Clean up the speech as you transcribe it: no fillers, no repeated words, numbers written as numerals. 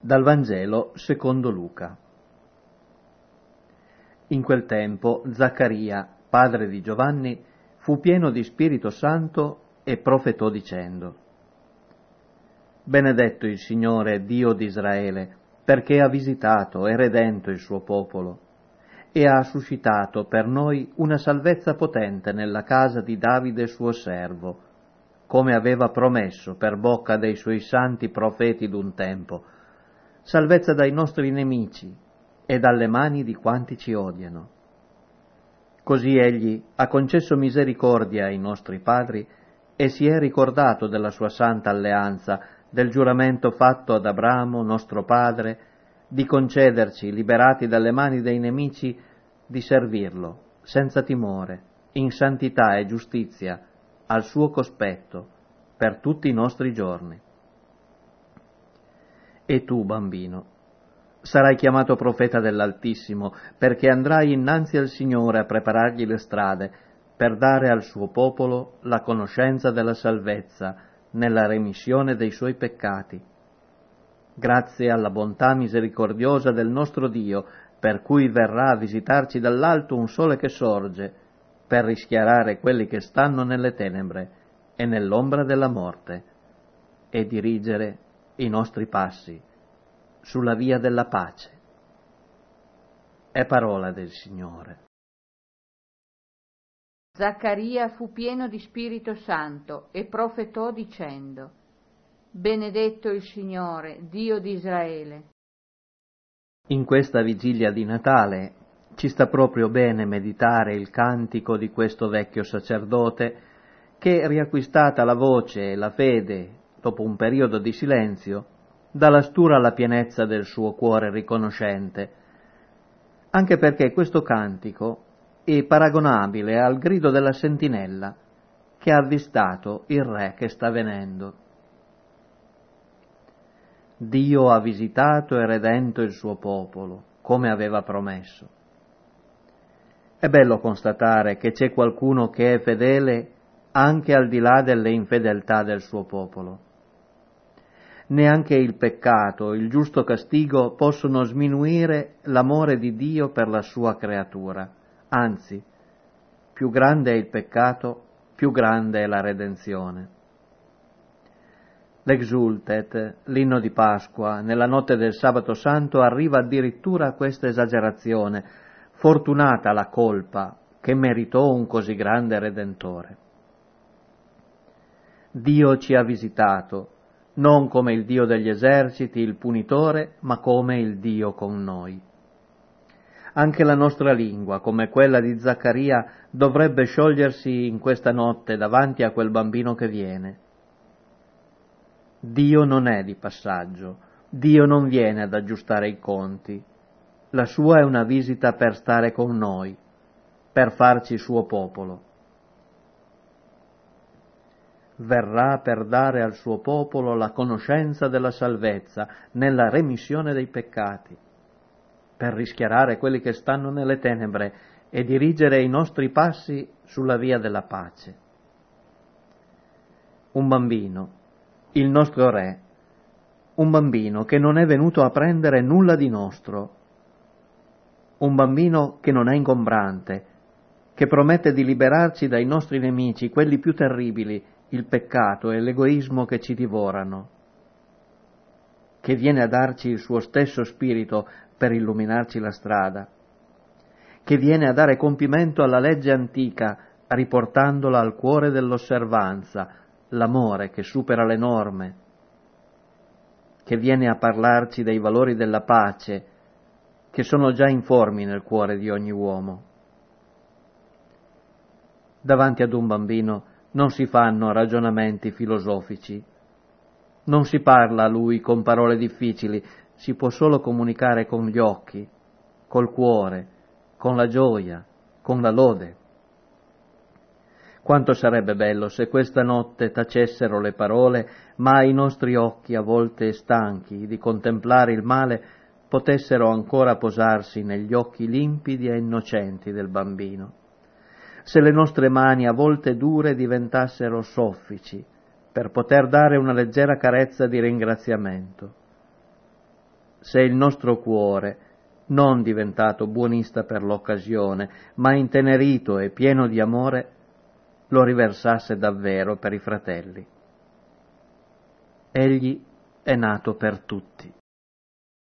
Dal Vangelo secondo Luca. In quel tempo Zaccaria, padre di Giovanni, fu pieno di Spirito Santo e profetò dicendo: Benedetto il Signore, Dio di Israele, perché ha visitato e redento il suo popolo e ha suscitato per noi una salvezza potente nella casa di Davide suo servo, come aveva promesso per bocca dei suoi santi profeti d'un tempo, salvezza dai nostri nemici e dalle mani di quanti ci odiano. Così egli ha concesso misericordia ai nostri padri e si è ricordato della sua santa alleanza, del giuramento fatto ad Abramo, nostro padre, di concederci, liberati dalle mani dei nemici, di servirlo senza timore, in santità e giustizia, al suo cospetto, per tutti i nostri giorni. E tu, bambino, sarai chiamato profeta dell'Altissimo, perché andrai innanzi al Signore a preparargli le strade, per dare al suo popolo la conoscenza della salvezza, nella remissione dei suoi peccati. Grazie alla bontà misericordiosa del nostro Dio, per cui verrà a visitarci dall'alto un sole che sorge, per rischiarare quelli che stanno nelle tenebre e nell'ombra della morte, e dirigere i nostri passi sulla via della pace. È parola del Signore. Zaccaria fu pieno di Spirito Santo e profetò dicendo: Benedetto il Signore, Dio di Israele. In questa vigilia di Natale ci sta proprio bene meditare il cantico di questo vecchio sacerdote che, riacquistata la voce e la fede dopo un periodo di silenzio, dà la stura alla pienezza del suo cuore riconoscente, anche perché questo cantico è paragonabile al grido della sentinella che ha avvistato il re che sta venendo. Dio ha visitato e redento il suo popolo, come aveva promesso. È bello constatare che c'è qualcuno che è fedele anche al di là delle infedeltà del suo popolo. Neanche il peccato, il giusto castigo possono sminuire l'amore di Dio per la sua creatura. Anzi, più grande è il peccato, più grande è la redenzione. L'Exultet, l'inno di Pasqua, nella notte del Sabato Santo, arriva addirittura a questa esagerazione: fortunata la colpa che meritò un così grande Redentore. Dio ci ha visitato, non come il Dio degli eserciti, il punitore, ma come il Dio con noi. Anche la nostra lingua, come quella di Zaccaria, dovrebbe sciogliersi in questa notte davanti a quel bambino che viene. Dio non è di passaggio, Dio non viene ad aggiustare i conti. La sua è una visita per stare con noi, per farci suo popolo. Verrà per dare al suo popolo la conoscenza della salvezza nella remissione dei peccati, per rischiarare quelli che stanno nelle tenebre e dirigere i nostri passi sulla via della pace. Un bambino, il nostro Re, un bambino che non è venuto a prendere nulla di nostro, un bambino che non è ingombrante, che promette di liberarci dai nostri nemici, quelli più terribili, il peccato e l'egoismo che ci divorano, che viene a darci il suo stesso spirito per illuminarci la strada, che viene a dare compimento alla legge antica, riportandola al cuore dell'osservanza, l'amore che supera le norme, che viene a parlarci dei valori della pace, che sono già informi nel cuore di ogni uomo. Davanti ad un bambino non si fanno ragionamenti filosofici, non si parla a lui con parole difficili, si può solo comunicare con gli occhi, col cuore, con la gioia, con la lode. Quanto sarebbe bello se questa notte tacessero le parole, ma i nostri occhi, a volte stanchi di contemplare il male, potessero ancora posarsi negli occhi limpidi e innocenti del bambino. Se le nostre mani, a volte dure, diventassero soffici, per poter dare una leggera carezza di ringraziamento. se il nostro cuore, non diventato buonista per l'occasione, ma intenerito e pieno di amore, lo riversasse davvero per i fratelli. Egli è nato per tutti.